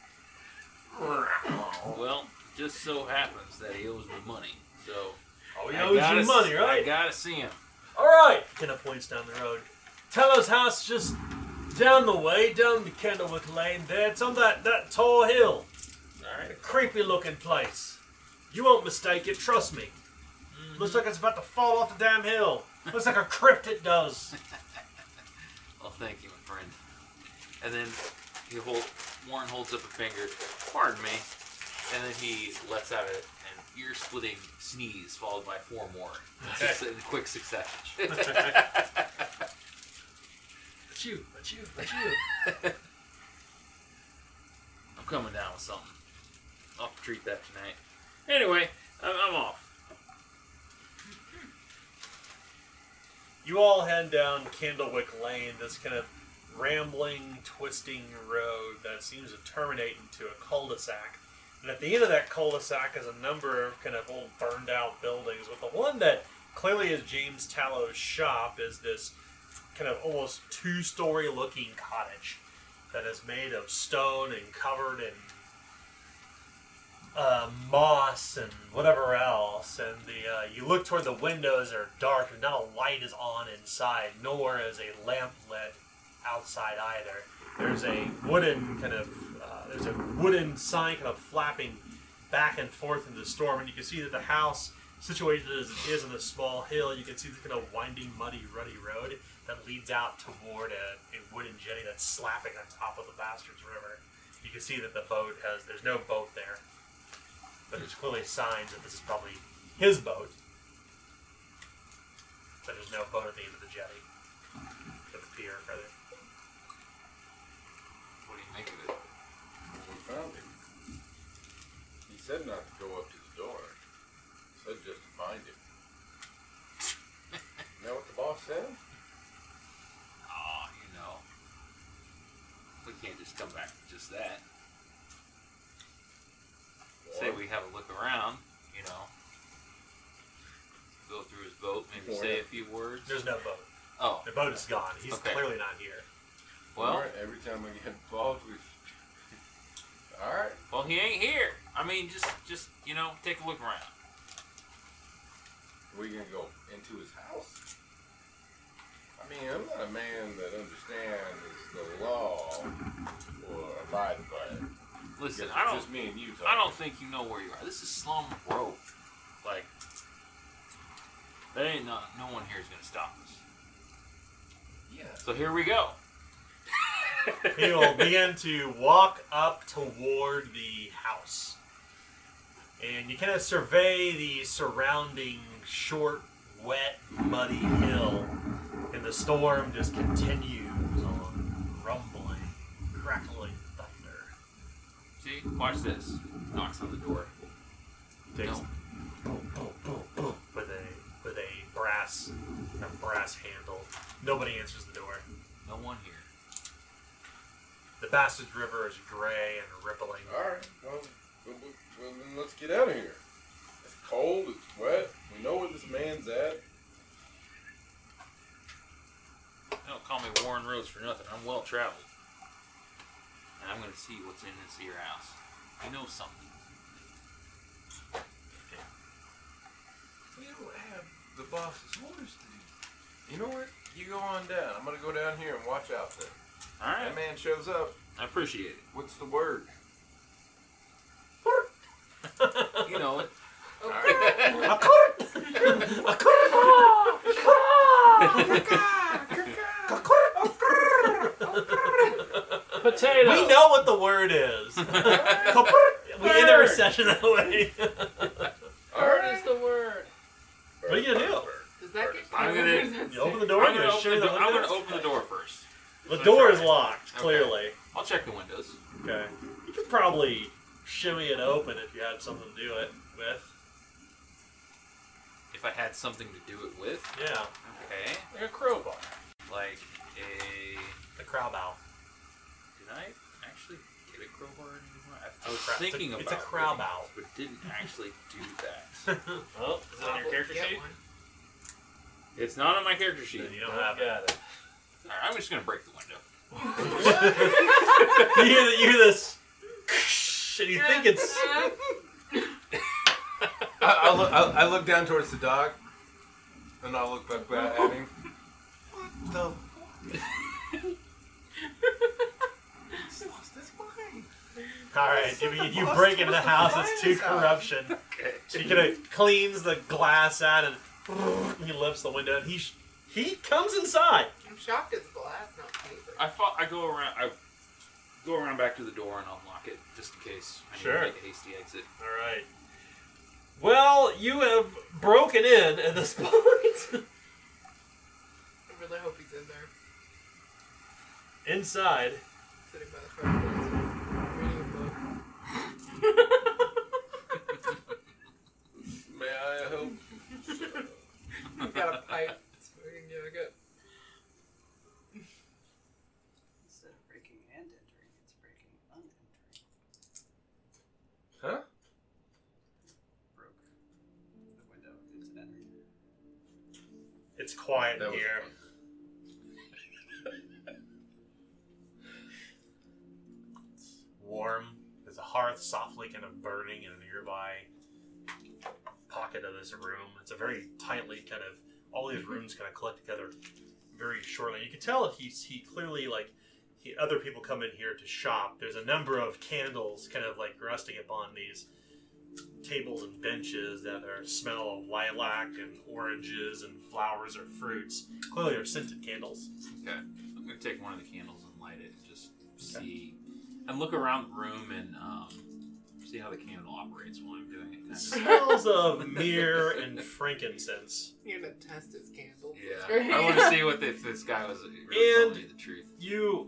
Well, just so happens that he owes me money, so Oh, he I owes gotta you money, I right? gotta see him. All right. Kenna points down the road. Tellow's house just down the way, down the Candlewick Lane there. It's on that tall hill. All A creepy looking place. You won't mistake it, trust me. Looks like it's about to fall off the damn hill. Looks like a crypt it does. Well, thank you, my friend. And then Warren holds up a finger. Pardon me. And then he lets out an ear-splitting sneeze, followed by 4 more. Just in quick succession. But you. I'm coming down with something. I'll treat that tonight. Anyway, I'm off. You all head down Candlewick Lane, this kind of rambling, twisting road that seems to terminate into a cul-de-sac. And at the end of that cul-de-sac is a number of kind of old burned out buildings, with the one that clearly is James Tallow's shop is this kind of almost 2-story looking cottage that is made of stone and covered in moss and whatever else, and you look toward the windows are dark and not a light is on inside, nor is a lamp lit outside either. There's a wooden sign kind of flapping back and forth in the storm, and you can see that the house situated as it is on this small hill, you can see this kind of winding, muddy, ruddy road that leads out toward a wooden jetty that's slapping on top of the Bastards River. You can see that there's no boat there, but there's clearly signs that this is probably his boat. But there's no boat at the end of the jetty, or the pier, rather. What do you make of it? We found him. He said not to go up to the door. He said just to find him. You know what the boss said? Oh, we can't just come back with just that. Say we have a look around, go through his boat, maybe say a few words. There's no boat. Oh. The boat is gone. He's clearly not here. Well, every time we get involved, we. All right. Well, he ain't here. I mean, just take a look around. We gonna go into his house? I mean, I'm not a man that understands the law or abides by it. Listen, It's just me and you talking. I don't think you know where you are. This is Slum Road. Like, there ain't no one here is gonna stop us. Yeah. So here we go. He will begin to walk up toward the house. And you kind of survey the surrounding short, wet, muddy hill. And the storm just continues on, rumbling, crackling thunder. See? Watch this. Knocks on the door. Takes No. boom, boom, boom, boom, with a brass handle. Nobody answers the door. No one here. The Bastards River is gray and rippling. All right. Well, then let's get out of here. It's cold. It's wet. We know where this man's at. They don't call me Warren Rhodes for nothing. I'm well traveled. And I'm going to see what's in this here house. I know something. We don't have the boss's orders to do. You know what? You go on down. I'm going to go down here and watch out there. Alright. That man shows up. I appreciate it. What's the word? You know it. Potato. We know what the word is. We end every session that way. What is the word? What are you gonna do? Does that get I'm covered? gonna- You open the door. I'm You're going gonna show you the to windows? open the door first. The door is locked. Clearly. I'll check the windows. Okay. You could probably shimmy it open if you had something to do it with. If I had something to do it with. Yeah. Okay. Like a crowbar. Like a... The crowd bow. Did I actually get a crowbar anymore? I was Crap. thinking It's a about crowd it, bow. but didn't actually do that. Oh, is it on your character Get sheet? one. It's not on my character sheet. Then you don't have it. Got it. Alright, I'm just gonna break the window. You hear this, and you think it's. I look down towards the dog, and I'll look back at him. What the? He's lost his mind. All right, you break into the house. It's too corruption. Okay. So he kind of cleans the glass out and he lifts the window and he comes inside. I'm shocked it's glass, not paper. I go around back to the door and unlock it just in case I need Sure. to make a hasty exit. All right. Well, you have broken in at this point. I really hope he's in there, Inside. sitting by the fireplace, reading a book. May I help? He's got a pipe smoking. Yeah, good. Instead of breaking and entering, it's breaking and unentering. Huh? Broke the window. It's entering. It's quiet That in was here. It's warm. There's a hearth softly kind of burning in a nearby pocket of this room. It's a very tightly kind of, all these rooms kind of collect together very shortly. You can tell that he clearly, other people come in here to shop. There's a number of candles kind of like resting upon these tables and benches that smell of lilac and oranges and flowers or fruits. Clearly, they're scented candles. Okay. I'm going to take one of the candles and light it and just see. And look around the room and see how the candle operates while I'm doing it. It smells of myrrh and frankincense. You're gonna test his candle. Yeah. I want to see if this guy was really telling me the truth. You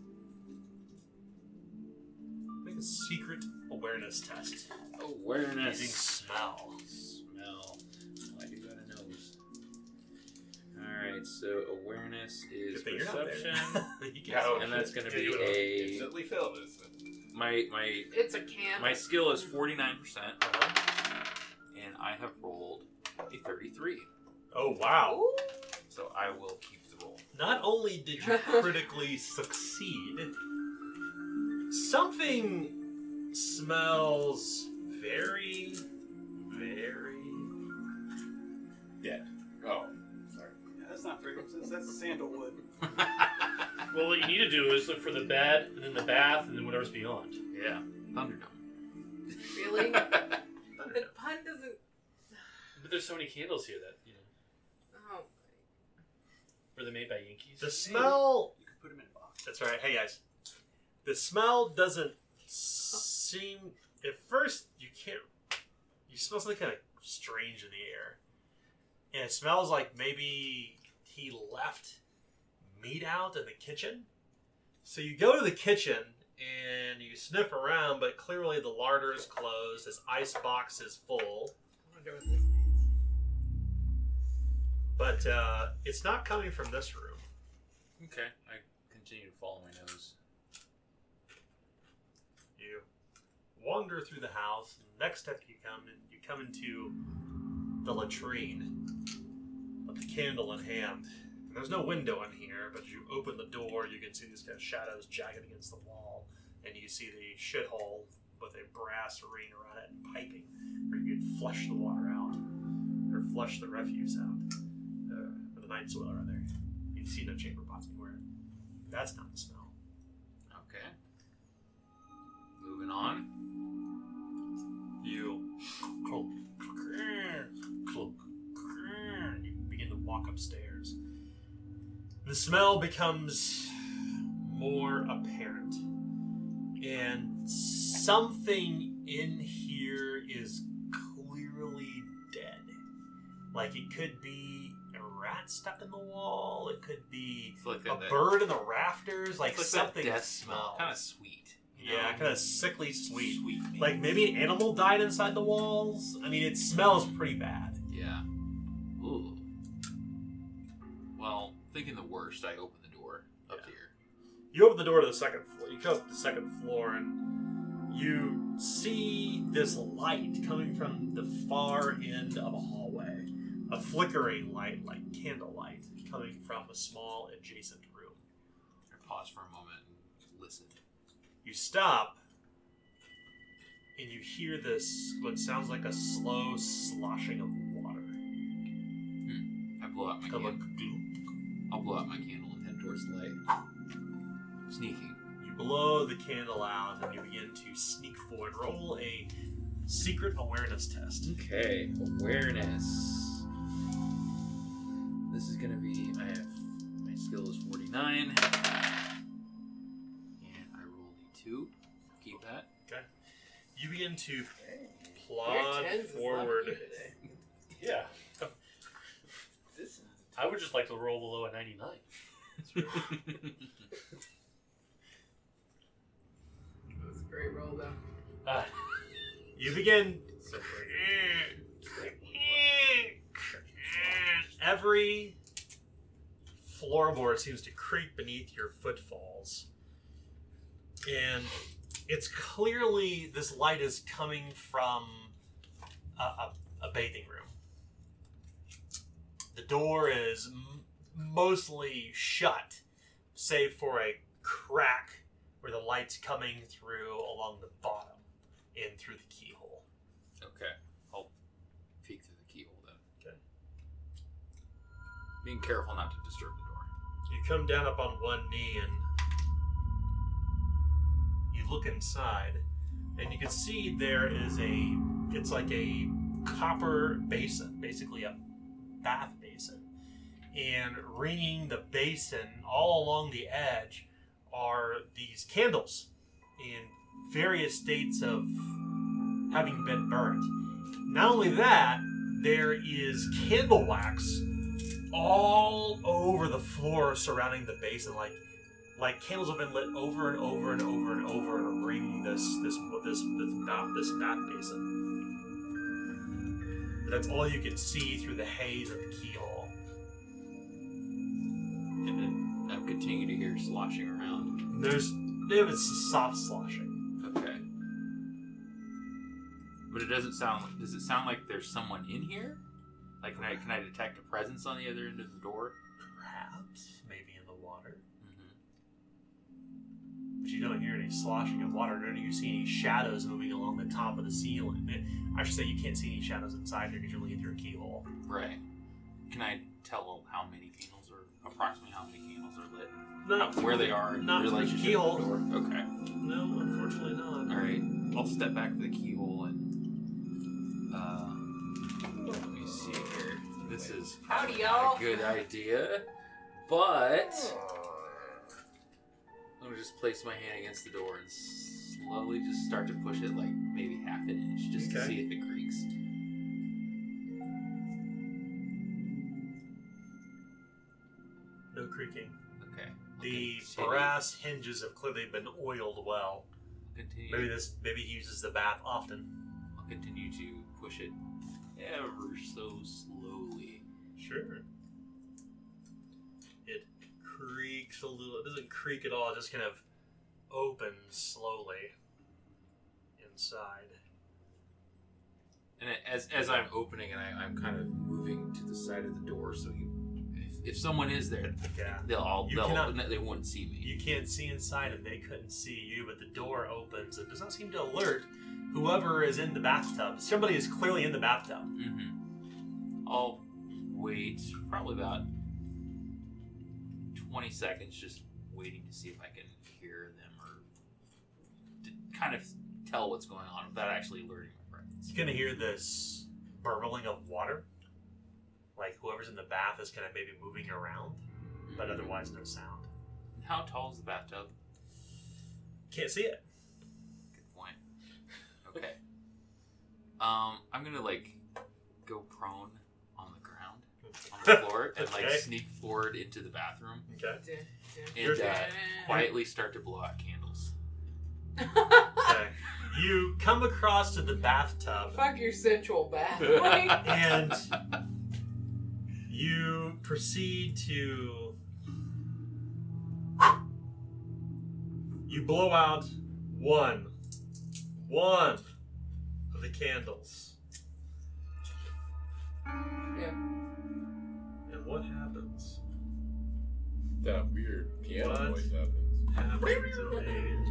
make a secret awareness test. Awareness. Using smell. Smell. Oh, I do got a nose. Alright, so awareness is Good thing you're not there. perception. You can't And that's going to Yeah, be you would- a... Instantly failed this. My It's a candle. my skill is 49%. And I have rolled a 33. Oh, wow. Ooh. So I will keep the roll. Not only did you critically succeed, something smells very, very Dead. Oh, sorry. Yeah, that's not fragrances. That's sandalwood. Well, what you need to do is look for the bed, and then the bath, and then whatever's beyond. Yeah. Thunderdome. Really? The pun doesn't. But there's so many candles here that, Oh. were they made by Yankees? The smell. You can put them in a box. That's right. Hey guys, the smell doesn't seem. At first, you can't. You smell something kind of strange in the air, and it smells like maybe he left meat out in the kitchen. So you go to the kitchen and you sniff around, but clearly the larder is closed. His ice box is full, I wonder what this means. but it's not coming from this room. Okay. I continue to follow my nose. You wander through the house, and the next step you come into the latrine with the candle in hand. And there's no window in here, but as you open the door, you can see these kind of shadows jagged against the wall, and you see the shithole with a brass ring around it and piping, where you could flush the water out, or flush the refuse out, or the night soil rather. You see no chamber pots anywhere. That's not the smell. Okay. Moving on. You begin to walk upstairs. The smell becomes more apparent, and something in here is clearly dead. Like it could be a rat stuck in the wall. It could be It's like a that bird in the rafters. Like it's like something that death smell. Kind of sweet. you Yeah, know? kind of sickly sweet. Sweet. maybe. Like maybe an animal died inside the walls. I mean, it smells pretty bad. Yeah. Ooh. Well, thinking the worst, I open the door up here. You open the door to the second floor. You go up to the second floor, and you see this light coming from the far end of a hallway. A flickering light, like candlelight, coming from a small adjacent room. I pause for a moment and listen. You stop, and you hear this, what sounds like a slow sloshing of water. I blow out my Kind of candle. like gloop. I'll blow out my candle and head towards the light. Sneaking. You blow the candle out, and you begin to sneak forward. Roll a secret awareness test. Okay, awareness. This is gonna be, my skill is 49. And I rolled a 2. Keep that. Okay. You begin to Your plod 10s is forward. lucky today. Yeah. This I would just like to roll below a 99. That's a great roll, though. You begin. Every floorboard seems to creak beneath your footfalls. And it's clearly this light is coming from a bathing room. The door is mostly shut, save for a crack where the light's coming through along the bottom and through the keyhole. Okay. I'll peek through the keyhole then. Okay. Being careful not to disturb the door. You come down up on one knee and you look inside, and you can see there is it's like a copper basin, basically a bath basin. And ringing the basin all along the edge are these candles in various states of having been burnt. Not only that, there is candle wax all over the floor surrounding the basin, like candles have been lit over and over and over and over in a ring this bath basin. But that's all you can see through the haze of the keyhole. And then I'm continuing to hear sloshing around. It was soft sloshing. Okay. But it doesn't sound. Does it sound like there's someone in here? Like, can I detect a presence on the other end of the door? Perhaps, maybe in the water. Mm-hmm. But you don't hear any sloshing of water, nor do you see any shadows moving along the top of the ceiling. I should say you can't see any shadows inside here because you're looking through a keyhole. Right. Can I tell how many candles are, approximately how many candles are lit? No, Where they are in not relationship the keyhole. to the door? Okay. No, unfortunately not. Alright. I'll step back to the keyhole and let me see here. This is Howdy, not y'all. a good idea, but I'm gonna just place my hand against the door and slowly just start to push it like maybe half an inch just to Okay. see if it creaks. No creaking. Okay. The Continue. brass hinges have clearly been oiled well. Continue. Maybe he uses the bath often. I'll continue to push it ever so slowly. Sure. It creaks a little. It doesn't creak at all. It just kind of opens slowly inside. And as I'm opening and I'm kind of moving to the side of the door, so if someone is there, Yeah. they won't see me. You can't see inside and they couldn't see you, but the door opens. It does not seem to alert whoever is in the bathtub. Somebody is clearly in the bathtub. Mm-hmm. I'll wait probably about 20 seconds, just waiting to see if I can hear them or to kind of tell what's going on without actually alerting my friends. You're gonna hear this burbling of water. Like whoever's in the bath is kind of maybe moving around, but otherwise no sound. How tall is the bathtub? Can't see it. Good point. Okay. I'm gonna go prone on the ground, on the floor, and Okay. sneak forward into the bathroom Okay. and quietly start to blow out candles. Okay. You come across to the bathtub Fuck your central bath. and you proceed to. You blow out one of the candles. Yeah. And what happens? That weird piano What? noise happens. Happens indeed.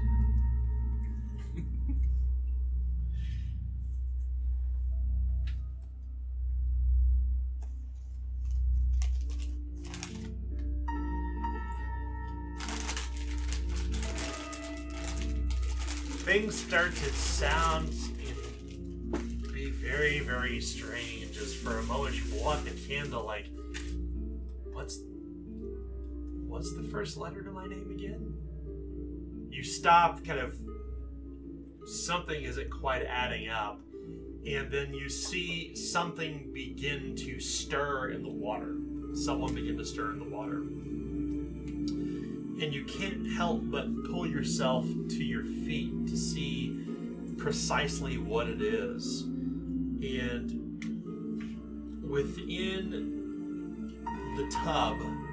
Things start to sound and be very, very strange. As for a moment you blow out the candle, like, what's the first letter to my name again? You stop, kind of, something isn't quite adding up, and then you see something begin to stir in the water. Someone begin to stir in the water. And you can't help but pull yourself to your feet to see precisely what it is. And within the tub,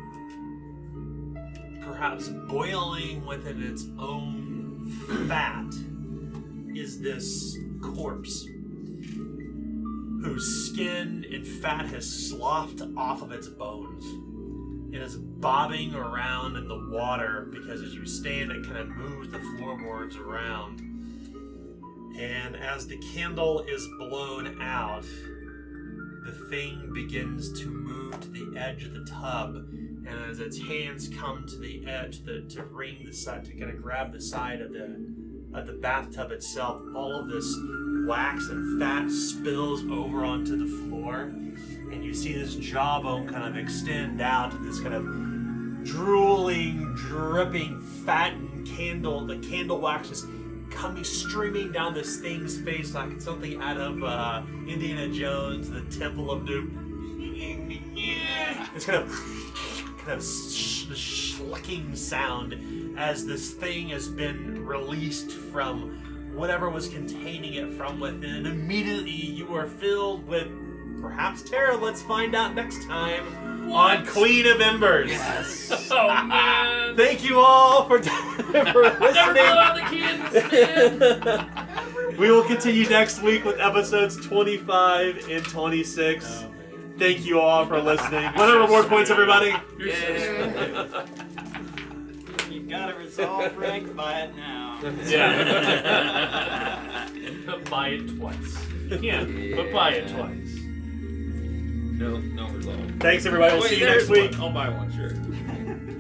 perhaps boiling within its own fat, is this corpse whose skin and fat has sloughed off of its bones. It is bobbing around in the water because as you stand, it kind of moves the floorboards around. And as the candle is blown out, the thing begins to move to the edge of the tub. And as its hands come to the edge to ring the side, to kind of grab the side of at the bathtub itself, all of this wax and fat spills over onto the floor, and you see this jawbone kind of extend out to this kind of drooling, dripping, fattened candle. The candle wax is coming streaming down this thing's face like it's something out of Indiana Jones, the Temple of Doom. It's kind of schlicking sound as this thing has been released from whatever was containing it from within. Immediately you are filled with perhaps terror. Let's find out next time on Queen of Embers. Yes. Oh man! Thank you all for Never listening. blow out the candles, man. We will continue next week with episodes 25 and 26. Thank you all for listening. What are reward points, everybody? You're so smart. You gotta resolve rank, buy it now. Yeah. Buy it twice. You can't, but buy it twice. No result. Thanks, everybody. We'll see you next week. I'll buy one, sure.